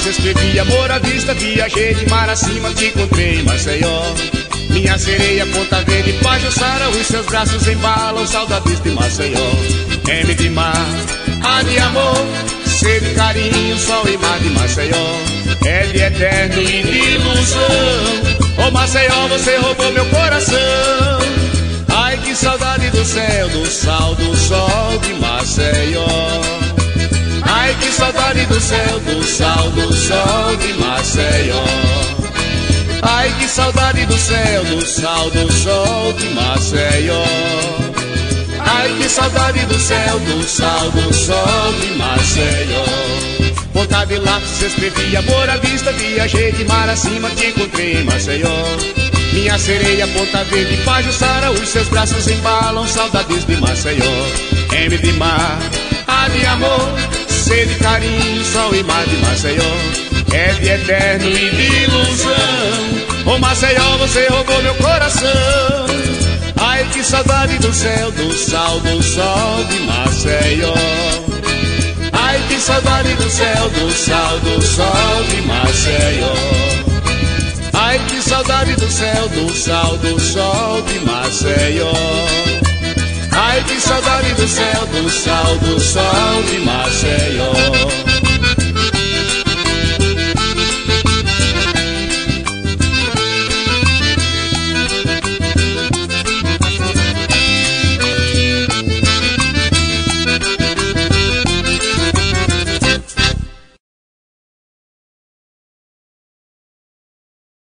escrevi amor à vista, viajei de mar acima, te encontrei em Maceió. Minha sereia, Ponta Verde, Pajuçara, os seus braços embalam, saudades de Maceió. M de mar, A de amor, C de carinho, sol e mar de Maceió. É de eterno e de ilusão. Ô Maceió, você roubou meu coração. Ai, que saudade do céu, do sal, do sol de Maceió. Ai, que saudade do céu, do sal, do sol de Maceió. Ai, que saudade do céu, do sal, do sol de Maceió. Ai, que saudade do céu, do sal, do sol de Maceió. Ponta de lápis escrevi amor à vista, viajei de mar acima, te encontrei em Maceió. Minha sereia, Ponta Verde, Pajuçara, os seus braços embalam, saudades de Maceió. M de mar, A de amor, C de carinho, sol e mar de Maceió. É de eterno e de ilusão. Ô Maceió, você roubou meu coração. Ai, que saudade do céu, do sal, do sol de Maceió. Ai, que saudade do céu, do sal, do sol de Maceió. Ai, que saudade do céu, do sal, do sol de Maceió. Ai, que saudade do céu, do sal, do sol de Maceió.